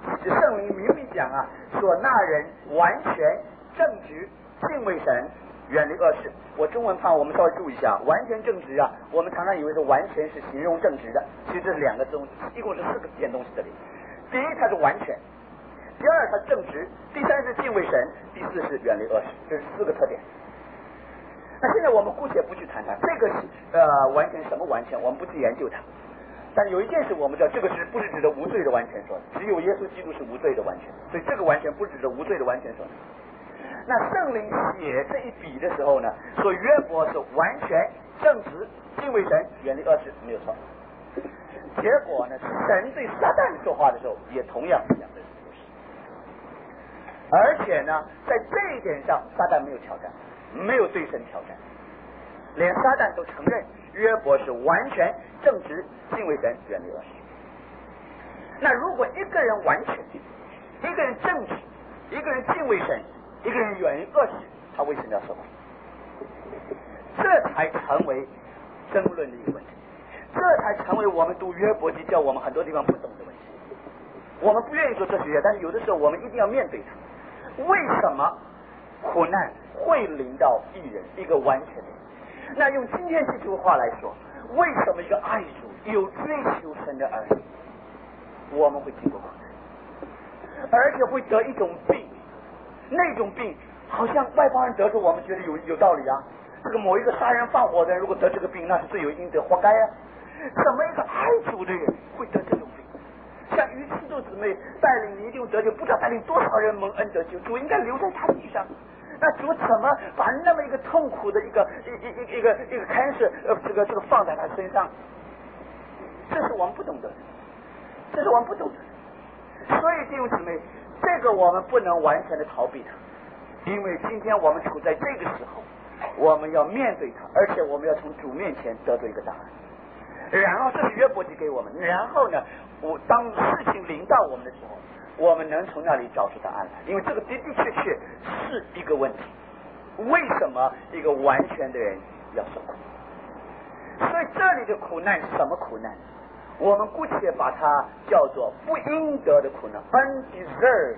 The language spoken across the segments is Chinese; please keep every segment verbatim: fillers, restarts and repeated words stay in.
圣灵明明讲啊，说那人完全正直，敬畏神，远离恶事。我中文怕我们稍微注意一下，完全正直啊，我们常常以为是完全是形容正直的，其实这是两个东西，一共是四个件东西这里。第一，它是完全；第二，它正直；第三是敬畏神；第四是远离恶事。这是四个特点。那现在我们姑且不去谈它，这个是呃完全什么完全，我们不去研究它。但有一件事我们知道，这个是不是指的无罪的完全说的？只有耶稣基督是无罪的完全，所以这个完全不是指的无罪的完全说的。那圣灵写这一笔的时候呢，说约伯是完全正直，敬畏神，远离恶事，没有错。结果呢，神对撒旦说话的时候，也同样讲的是不是。而且呢，在这一点上，撒旦没有挑战，没有对神挑战，连撒旦都承认约伯是完全正直，敬畏神，远离恶事。那如果一个人完全，一个人正直，一个人敬畏神，一个人远离恶事，他为什么要说话？这才成为争论的一个问题，这才成为我们读约伯记叫我们很多地方不懂的问题。我们不愿意做哲学家，但是有的时候我们一定要面对它。为什么苦难会临到一人，一个完全的人？那用今天这句话来说，为什么一个爱主有追求神的儿女，我们会经过苦难，而且会得一种病？那种病好像外邦人得着，我们觉得有有道理啊。这个某一个杀人放火的人，如果得这个病，那是罪有应得，活该啊。怎么一个爱主的人会得这种病？像于基督姊妹带领你一定得救，不知道带领多少人蒙恩得救，主应该留在他地上。那主怎么把那么一个痛苦的一个一一一一个一个开始呃这个这个放在他身上？这是我们不懂的，这是我们不懂的。所以弟兄姊妹，这个我们不能完全的逃避它，因为今天我们处在这个时候，我们要面对它，而且我们要从主面前得到一个答案。然后这是约伯记给我们，然后呢，我当事情临到我们的时候，我们能从那里找出答案来，因为这个的的确确是一个问题。为什么一个完全的人要受苦？所以这里的苦难是什么苦难？我们姑且把它叫做不应得的苦难 ，undeserved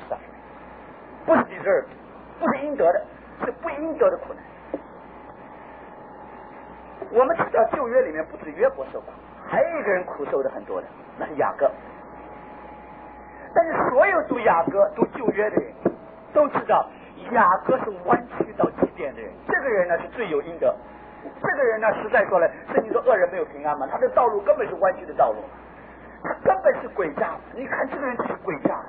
suffering， 不是 deserved， 不是应得的，是不应得的苦难。我们知道旧约里面不止约伯受苦，还有一个人苦受的很多的，那是雅各。但是所有读雅各、读旧约的人都知道，雅各是弯曲到极点的人。这个人呢是罪有应得，这个人呢实在说了，圣经说恶人没有平安嘛，他的道路根本是弯曲的道路，他根本是诡诈。你看这个人就是诡诈。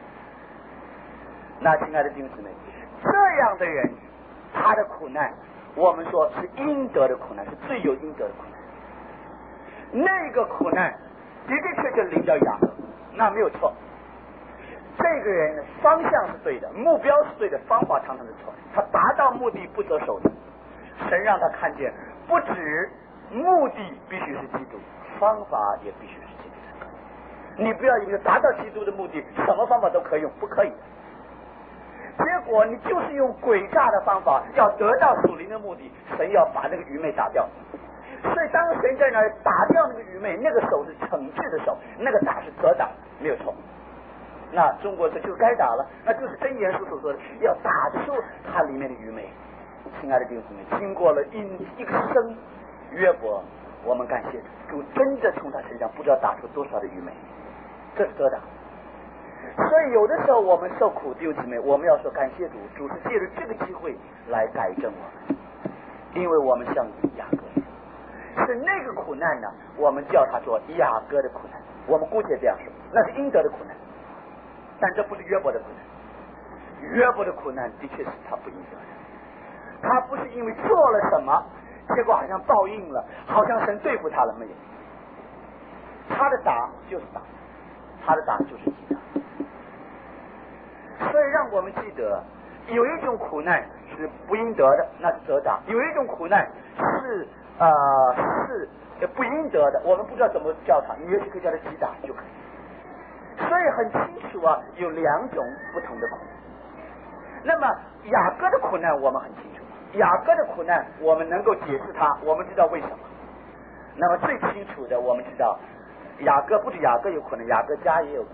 那亲爱的弟兄姊妹，这样的人他的苦难，我们说是应得的苦难，是罪有应得的苦难。那个苦难的的确确临到雅各，那没有错。这个人方向是对的，目标是对的，方法常常是错的。他达到目的不择手段，神让他看见，不止目的必须是基督，方法也必须是基督。你不要以为达到基督的目的，什么方法都可以用，不可以的。结果你就是用诡诈的方法，要得到属灵的目的，神要把那个愚昧打掉。所以当神在那打掉那个愚昧，那个手是惩治的手，那个打是责打，没有错。那中国这就该打了，那就是箴言书所说的，要打出它里面的愚昧。亲爱的弟兄姊妹，经过了一一个生约伯，我们感谢主，真的从他身上不知道打出多少的愚昧，这是责打。所以有的时候我们受苦，弟兄姊妹，我们要说感谢主，主是借着这个机会来改正我们，因为我们像雅各，是那个苦难呢，我们叫他做雅各的苦难，我们姑且这样说，那是应得的苦难。但这不是约伯的苦难，约伯的苦难的确是他不应得的，他不是因为做了什么，结果好像报应了，好像神对付他了，没有，他的打就是打，他的打就是击打。所以让我们记得，有一种苦难是不应得的，那是责打；有一种苦难是呃是不应得的，我们不知道怎么叫它，你也许可以叫它击打就可以。所以很清楚啊，有两种不同的苦难。那么雅各的苦难我们很清楚，雅各的苦难我们能够解释它，我们知道为什么。那么最清楚的，我们知道雅各不止雅各有苦难，雅各家也有苦难。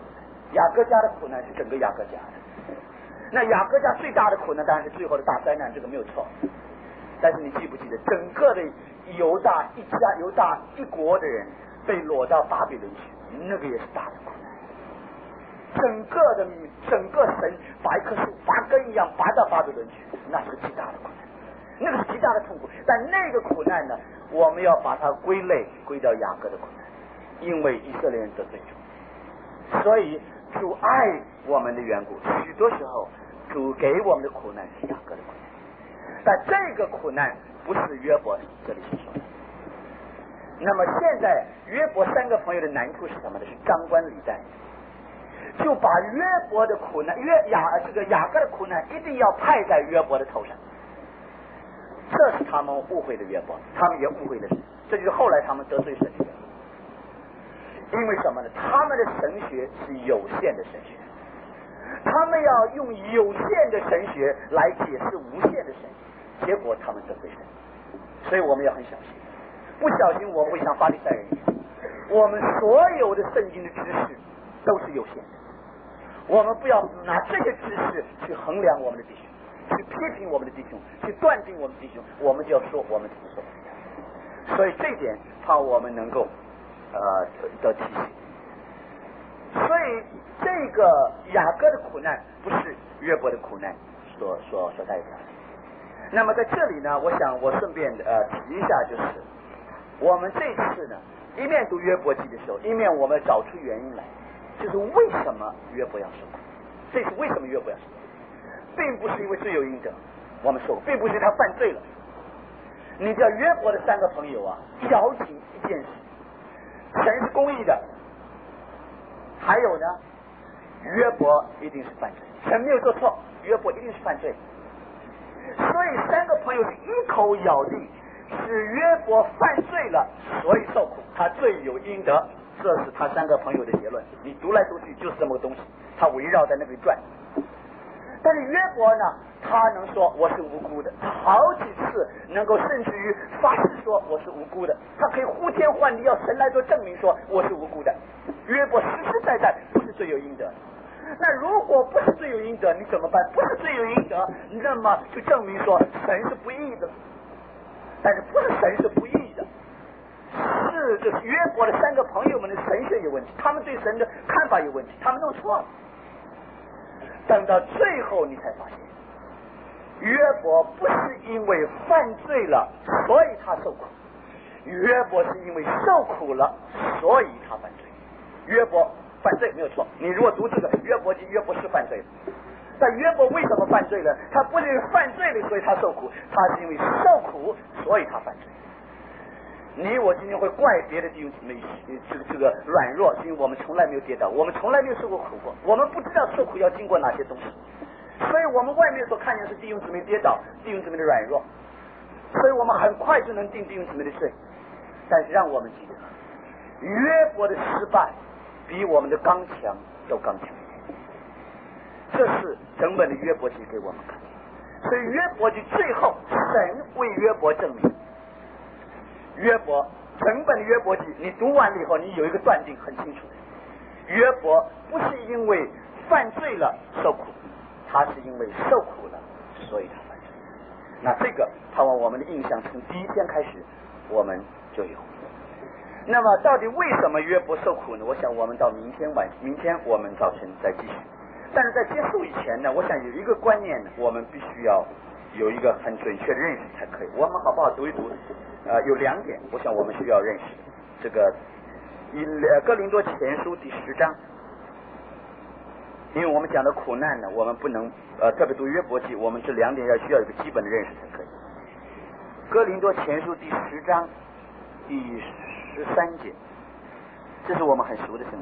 雅各家的苦难是整个雅各家的。那雅各家最大的苦难当然是最后的大灾难，这个没有错。但是你记不记得，整个的犹大一家、犹大一国的人被掳到巴比伦去，那个也是大的苦难。整个的整个神把一棵树拔根一样拔到巴比伦去，那是极大的苦难，那个是极大的痛苦。但那个苦难呢，我们要把它归类归到雅各的苦难，因为以色列人得罪主，所以主爱我们的缘故，许多时候主给我们的苦难是雅各的苦难。但这个苦难不是约伯这里所说的。那么现在约伯三个朋友的难处是什么呢？是张冠李戴，就把约伯的苦难，约雅这个雅各的苦难一定要派在约伯的头上。这是他们误会的约伯，他们也误会了神，这就是后来他们得罪神的缘故。因为什么呢？他们的神学是有限的神学，他们要用有限的神学来解释无限的神学，结果他们得罪神。所以我们要很小心，不小心我们会像法利赛人一样，我们所有的圣经的知识都是有限的，我们不要拿这些知识去衡量我们的弟兄，去批评我们的弟兄，去断定我们的弟兄，我们就要说我们怎么说。所以这一点怕我们能够呃得提醒。所以这个雅各的苦难不是约伯的苦难所所所代表的。那么在这里呢，我想我顺便呃提一下，就是我们这次呢一面读约伯记的时候，一面我们找出原因来，就是为什么约伯要受苦。这是为什么约伯要受苦，并不是因为罪有应得我们受苦，并不是他犯罪了。你知道约伯的三个朋友啊，咬紧一件事，神是公义的，还有呢，约伯一定是犯罪，神没有做错，约伯一定是犯罪。所以三个朋友是一口咬定是约伯犯罪了，所以受苦，他罪有应得，这是他三个朋友的结论。你读来读去就是这么个东西，他围绕在那里转。但是约伯呢，他能说我是无辜的，他好几次能够甚至于发誓说我是无辜的，他可以呼天唤地要神来做证明说我是无辜的。约伯实实在在不是罪有应得。那如果不是罪有应得，你怎么办？不是罪有应得，那么就证明说神是不义的。但是不是神是不义的，是这约伯的三个朋友们的神学有问题，他们对神的看法有问题，他们弄错了。等到最后你才发现，约伯不是因为犯罪了所以他受苦，约伯是因为受苦了所以他犯罪。约伯犯罪没有错，你如果读这个约伯记，约伯是犯罪的。但约伯为什么犯罪呢？他不是因为犯罪了所以他受苦，他是因为受苦所以他犯罪。你我今天会怪别的弟兄姊妹这个这个软弱，是因为我们从来没有跌倒，我们从来没有受过苦过，我们不知道受苦要经过哪些东西，所以我们外面所看见是弟兄姊妹跌倒，弟兄姊妹的软弱，所以我们很快就能定弟兄姊妹的罪。但是让我们记得，约伯的失败比我们的刚强都刚强，这是整本的约伯记给我们看。所以约伯记最后神为约伯证明，约伯整本的约伯记你读完了以后，你有一个断定很清楚的，约伯不是因为犯罪了受苦，他是因为受苦了所以他犯罪。那这个盼望我们的印象从第一天开始我们就有。那么到底为什么约伯受苦呢？我想我们到明天晚明天我们早晨再继续。但是在结束以前呢，我想有一个观念呢，我们必须要有一个很准确的认识才可以。我们好不好读一读？呃，有两点，我想我们需要认识。这个以哥林多前书第十章，因为我们讲的苦难呢，我们不能呃特别读约伯记，我们这两点要需要一个基本的认识才可以。哥林多前书第十章第十三节，这是我们很熟的圣经。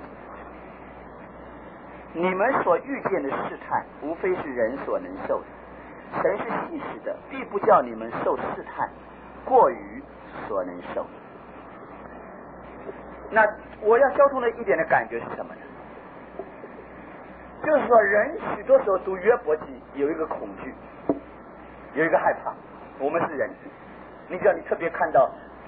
你们所遇见的试探，无非是人所能受的。神是信实的，必不叫你们受试探过于所能受。那我要交通的一点的感觉是什么呢？就是说，人许多时候读约伯记有一个恐惧，有一个害怕。我们是人，你只要你特别看到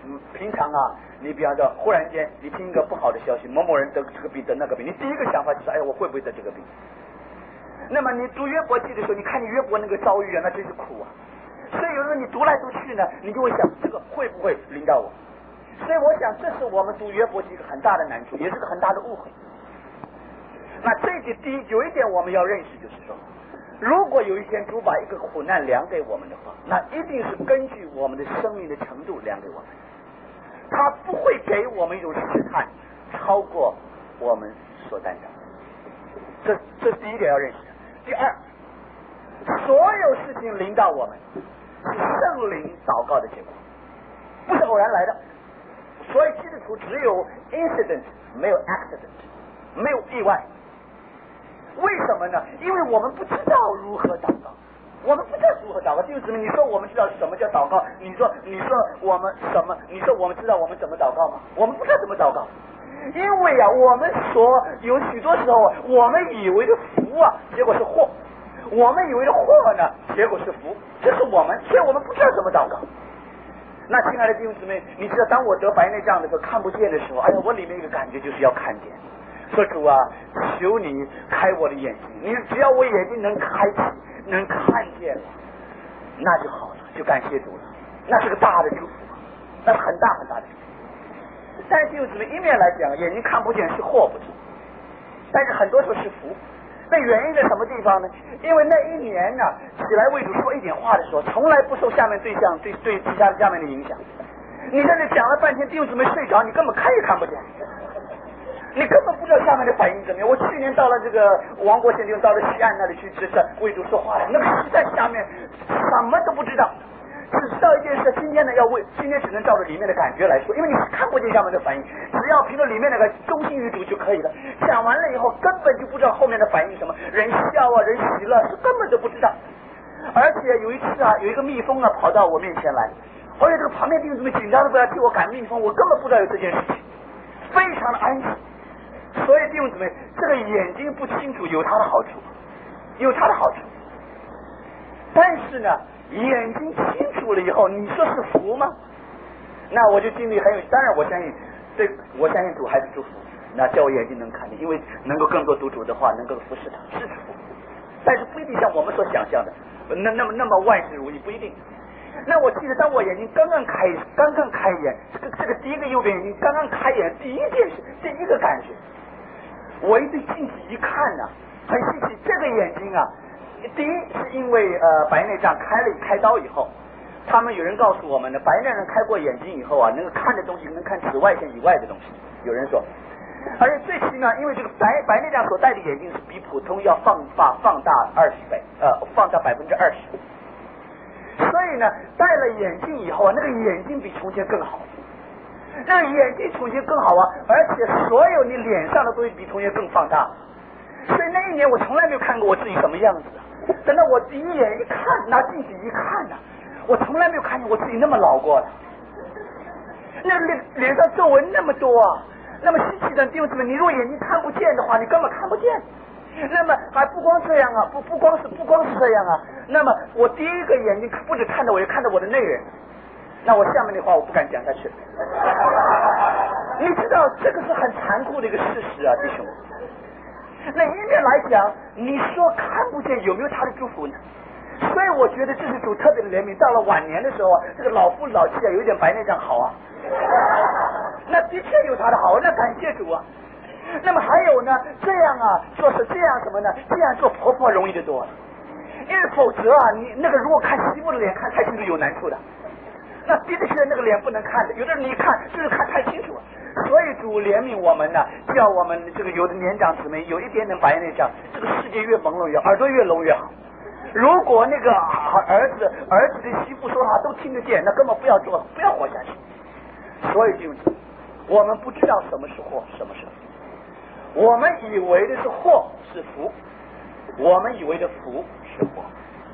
嗯，平常啊，你比方说忽然间你听一个不好的消息，某某人得这个病得那个病，你第一个想法就是哎呀我会不会得这个病？那么你读约伯记的时候，你看你约伯那个遭遇啊，那真是苦啊。所以有时候你读来读去呢，你就会想这个会不会临到我？所以我想这是我们读约伯记一个很大的难处，也是个很大的误会。那这一第一有一点我们要认识，就是说，如果有一天主把一个苦难量给我们的话，那一定是根据我们的生命的程度量给我们，他不会给我们一种试探超过我们所担当。这这是第一点要认识。第二，所有事情临到我们是圣灵祷告的结果，不是偶然来的。所以基督徒只有 incident 没有 accident， 没有意外。为什么呢？因为我们不知道如何祷告，我们不知道如何祷告。弟兄姊妹，你说我们知道什么叫祷告？你说你说我们什么？你说我们知道我们怎么祷告吗？我们不知道怎么祷告。因为啊，我们所有许多时候，我们以为的福啊，结果是祸；我们以为的祸呢，结果是福。这是我们，所以我们不知道怎么祷告。那亲爱的弟兄姊妹，你知道，当我得白内障的时候，看不见的时候，哎呀，我里面一个感觉就是要看见。说主啊，求你开我的眼睛，你只要我眼睛能开启，能看见了，那就好了，就感谢主了。那是个大的祝福，那是很大很大的祝福。但是弟兄姊妹，一面来讲，眼睛看不见是祸不错，但是很多时候是福。那原因在什么地方呢？因为那一年呢、啊，起来为主说一点话的时候，从来不受下面对象对对其他的下面的影响。你在这讲了半天，弟兄姊妹睡着，你根本看也看不见，你根本不知道下面的反应怎么样。我去年到了这个王国县，就到了西岸那里去，这是为主说话了，那个实在下面什么都不知道。只知道一件事，今天呢要为今天只能照着里面的感觉来说，因为你看不见下面的反应，只要凭着里面那个忠心于主就可以了。讲完了以后，根本就不知道后面的反应什么，人笑啊，人喜乐，是根本就不知道。而且有一次啊，有一个蜜蜂啊跑到我面前来，而且这个旁边弟兄姊妹紧张的不要替我赶蜜蜂，我根本不知道有这件事情，非常的安心。所以弟兄姊妹，这个眼睛不清楚有它的好处，有它的好处，但是呢。眼睛清楚了以后，你说是福吗？那我就经历很有，当然我相信，对，我相信主还是祝福。那叫我眼睛能看见，因为能够更多读主的话，能够服侍他，是祝福。但是不一定像我们所想象的，那那么那么万事如意，不一定。那我记得当我眼睛刚刚开，刚刚开眼，这个这个第一个右边眼睛刚刚开眼，第一件事，第一个感觉，我一对镜子一看呢、啊，很稀奇，这个眼睛啊。第一是因为呃白内障开了开刀以后，他们有人告诉我们呢，白内障开过眼睛以后啊，能够看的东西能看紫外线以外的东西。有人说，而且最奇妙，因为这个白白内障所戴的眼镜是比普通要放大放大二十倍，呃，放大百分之二十。所以呢，戴了眼镜以后啊，那个眼睛比从前更好，那个眼睛从前更好啊，而且所有你脸上的东西比从前更放大。所以那一年我从来没有看过我自己什么样子。等到我第一眼一看，拿镜子一看呢、啊，我从来没有看见我自己那么老过的。那脸脸上皱纹那么多啊，那么稀奇的弟兄姊妹，你如果眼睛看不见的话，你根本看不见。那么还不光这样啊，不不光是不光是这样啊。那么我第一个眼睛不止看到我，也看到我的内人。那我下面的话我不敢讲下去。你知道这个是很残酷的一个事实啊，弟兄。那一面来讲，你说看不见有没有他的祝福呢？所以我觉得这是主特别的怜悯。到了晚年的时候，这个老夫老妻啊，有一点白内障好啊，那的确有他的好，那感谢主啊。那么还有呢，这样啊，做是这样什么呢？这样做婆婆容易得多，因为否则啊，你那个如果看媳妇的脸看太清楚有难处的，那的确那个脸不能看的，有的人一看就是看太清楚了。所以主怜悯我们呢，叫我们这个有的年长姊妹有一点点白内障，这个世界越朦胧越耳朵越聋越好。如果那个儿子儿子的媳妇说话都听得见，那根本不要做，不要活下去。所以就是我们不知道什么是祸，什么是福。我们以为的是祸是福，我们以为的福是祸。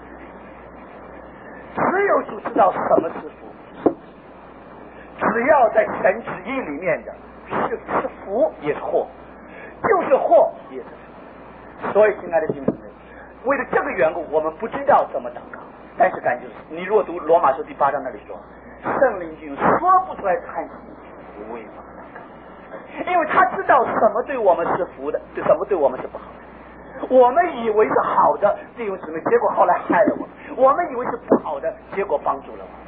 只有主知道什么是福。只要在神旨意里面的是是福也是祸，就是祸也是福。所以亲爱的弟兄姊妹，为了这个缘故，我们不知道怎么祷告。但是感觉你若读罗马书第八章那里说， 圣灵君说不出来叹息，为什么？因为他知道什么对我们是福的，对什么对我们是不好的。我们以为是好的弟兄姊妹，结果后来害了我们；我们以为是不好的，结果帮助了我们。